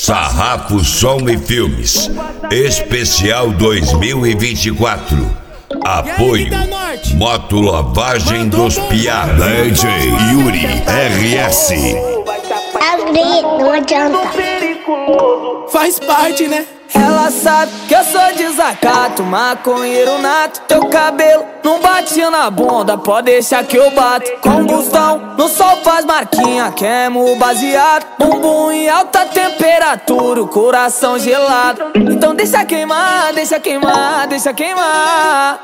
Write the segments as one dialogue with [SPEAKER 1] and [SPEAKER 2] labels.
[SPEAKER 1] Sarrafo Som e Filmes Especial 2024. Apoio Moto Lavagem dos Piá. DJ Yuri RS.
[SPEAKER 2] Abrir, não adianta.
[SPEAKER 3] Faz parte, né?
[SPEAKER 4] Ela sabe que eu sou desacato, maconheiro nato. Teu cabelo não bate na bunda, pode deixar que eu bato. Combustão, no sol faz marquinha, queimo baseado. Bumbum em alta temperatura, o coração gelado. Então deixa queimar, deixa queimar, deixa queimar.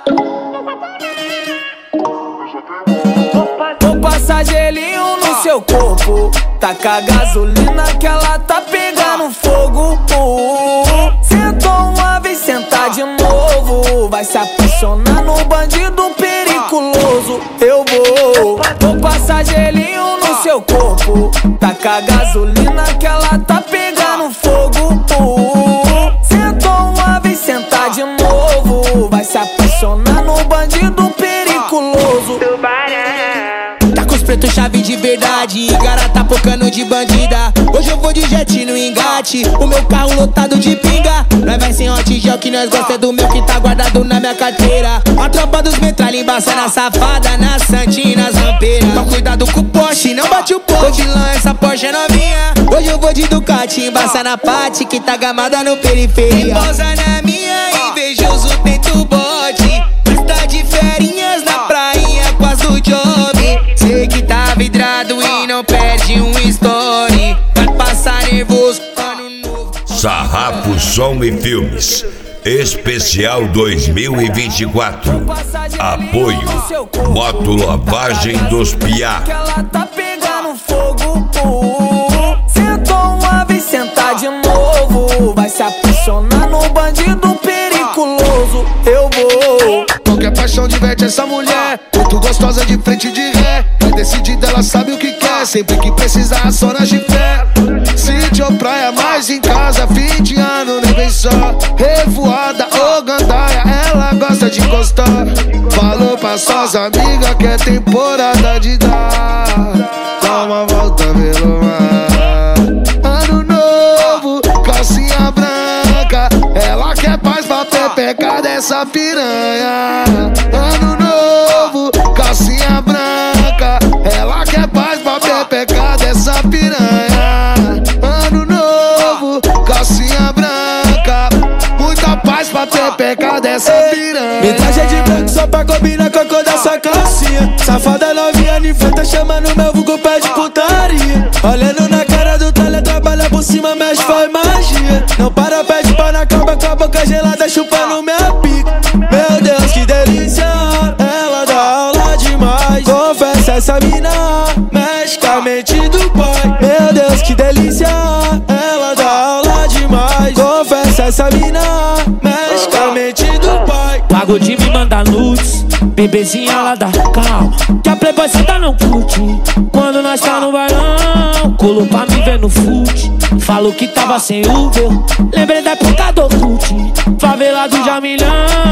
[SPEAKER 4] Vou passar gelinho no seu corpo, taca gasolina que ela tá pegando fogo. Sentou uma vez, sentar de novo, vai se apaixonar no bandido periculoso. Eu vou passar gelinho no seu corpo, taca gasolina que ela tá pegando fogo. Sentou uma vez, sentar de novo, vai se apaixonar no bandido periculoso.
[SPEAKER 3] Tá com os pretos chave de verdade, cara tá pocando de bandida. Hoje eu vou de jet no engate, o meu carro lotado de pinga. Nós vai sem hot gel que nós gosta do meu que tá guardado na minha carteira. A tropa dos metralha embaça na safada, na santinha, nas rampeiras. Então cuidado com o Porsche, não bate o poste. Hoje lá essa Porsche é novinha. Hoje eu vou de Ducati, embaça na Pati que tá gamada no periferia. Pousa na minha, invejoso tento bote, mas tá de ferinhas na prainha com as do job. Sei que tá vidrado e não perde um story, vai passar nervoso, ano novo.
[SPEAKER 1] Sarrafo Som e Filmes Especial 2024. Apoio Moto Lavagem dos Piá.
[SPEAKER 4] Que ela tá pegando fogo. Sentou uma vez, sentar de novo, vai se apaixonar no bandido periculoso. Eu vou.
[SPEAKER 5] Qualquer paixão diverte essa mulher, muito gostosa de frente de ré. É decidida, ela sabe o que quer, sempre que precisar só na fé. Sítio ou praia, mais em casa, fim de ano nem vem só. Revoada ou gandaia, ela gosta de encostar. Falou pra suas amigas que é temporada de dar. Dá uma volta pelo mar. Ano novo, calcinha branca, ela quer paz pra pepecar dessa piranha. Ano novo, calcinha branca, ela quer paz pra pepecar dessa piranha. Ano novo, calcinha branca, muita paz pra pepecar dessa piranha.
[SPEAKER 3] Metragem de branco só pra combinar com a cor dessa calcinha. Safada novinha de frente, chamando meu vulgo pé de putaria. Olhando na cara do talha, trabalha por cima, mexe, faz magia. Não para, pede pau na cama com a boca gelada, chupando minha pica. Meu Deus, que delícia, ela dá aula demais. Confessa essa mina, mexe com a mente do pai. Meu Deus, que delícia, ela dá aula demais. Confessa essa mina, mexe com a mente do pai.
[SPEAKER 6] Pago de me mandar nudes, bebezinha lá da calma, que a playboy senta não curte. Quando nós tá no bailão, colou pra me ver no fute. Falou que tava sem Uber, lembrei da época do Orkut. Favela do Jamilhão,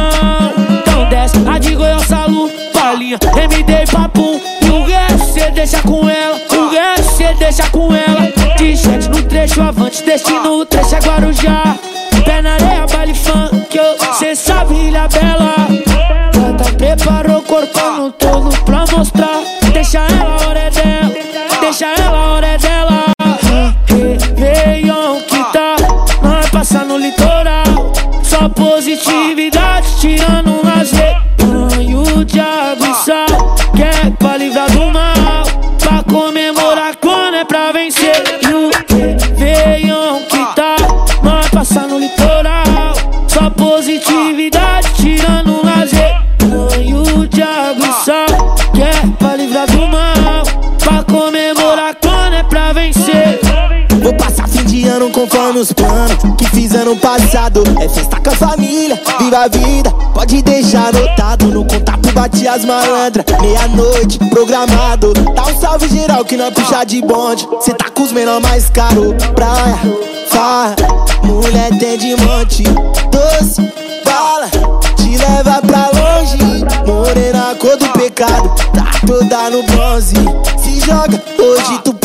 [SPEAKER 6] então desce a de Goiás, Salu, Palinha, MD e Papum. E o resto cê deixa com ela, o resto cê deixa com ela. T-shirt no trecho avante, destino o trecho é Guarujá. Pé na areia, baile funk, cê sabe, Ilha Bela. Gata preparou o corpo no todo pra mostrar. Deixa ela, a hora é dela, deixa ela, a hora é dela. Réveillon que tá, nós passa no litoral. Só positividade, tirando um lazer. Banho de água e sal, que é pra livrar do mal, pra comemorar quando é pra vencer. E o Réveillon que tá, nós passa no litoral. Só positividade, tirando um lazer. Banho de água e sal, que é pra livrar do mal, pra comemorar quando é pra vencer.
[SPEAKER 3] Vou passar fim de ano conforme os planos que fiz ano passado. É festa com a família, viva a vida, pode deixar anotado. No contato bate as malandras, meia-noite programado. Dá um salve geral que nós puxa de bonde. Cê tá com os menor mais caro. Praia, farra, mulher tem de monte. Doce, bala, te leva pra longe. Morena, cor do pecado, tá toda no bronze. Se joga, hoje tu pode.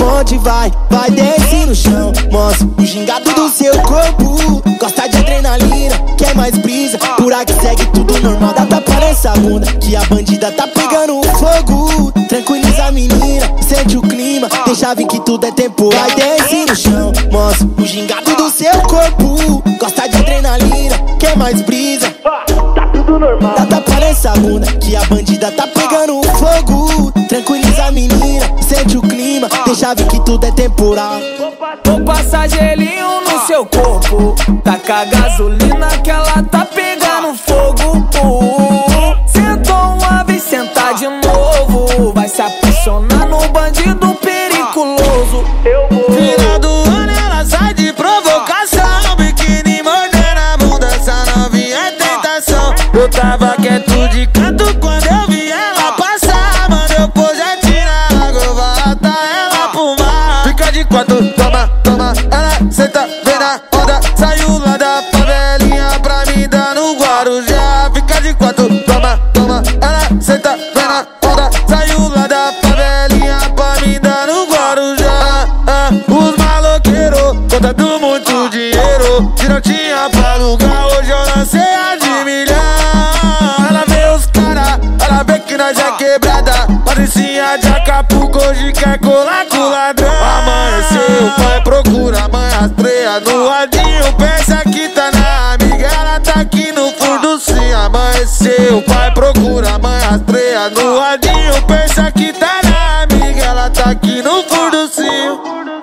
[SPEAKER 3] onde vai, vai desce no chão. Mostra o gingado do seu corpo. Gosta de adrenalina, quer mais brisa. Por aqui segue tudo normal, dá tapa nessa bunda que a bandida tá pegando fogo. Tranquiliza a menina, sente o clima, deixa vir que tudo é tempo. Vai desce no chão, mostra o gingado do seu corpo. Gosta de adrenalina, quer mais brisa. Tá tudo normal, dá tapa nessa bunda que a bandida tá pegando fogo. Tranquiliza a menina, sente o clima, deixa vir que tudo é temporal.
[SPEAKER 4] Vou passar gelinho no seu corpo, taca gasolina que ela tá pegando fogo. Sentou uma vez, senta de novo, vai se apaixonar no bandido periculoso. Eu vou.
[SPEAKER 3] Final do ano ela sai de provocação, biquíni mordendo a bunda, essa novinha é tentação. Eu tava quieto de canto quando eu vi ela passar, mano, eu projetinho na água, eu vou atar ela pro mar. Fica de quatro, toma, toma, ela senta, vem na onda, saiu lá da favelinha pra mim dar no Guarujá. Fica de quatro, toma, toma, ela senta, vem na onda, saiu lá da favelinha pra mim dar no Guarujá. Os maloqueiros contando muito dinheiro, se não tinha pra alugar, hoje eu lancei a de milhão. Ela vê os cara, ela vê que nós é quebrada, patricinha de Acapulco, hoje quer colar com o ladrão. Amanheceu, o pai procura, a mãe rastreia no radinho, pensa que tá na amiga, ela tá aqui no fundo sim. Amanheceu, o pai procura, a mãe rastreia no radinho, pensa que tá na amiga, ela tá aqui no fundo sim.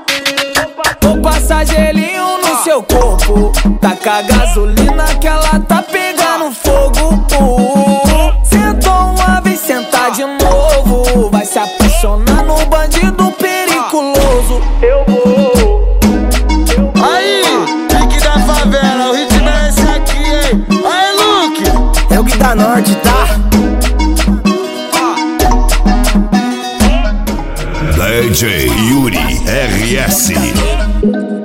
[SPEAKER 4] Vou passar gelinho no seu corpo, taca gasolina que ela tá pegando fogo. Sentou uma vez, senta de novo, vai se apaixonar no bandido periculoso. Eu vou.
[SPEAKER 3] Aí, pique da favela, o ritmo é esse aqui, hein? Aí, Luke,
[SPEAKER 4] É o Gui da Norte, tá?
[SPEAKER 1] DJ Yuri RS.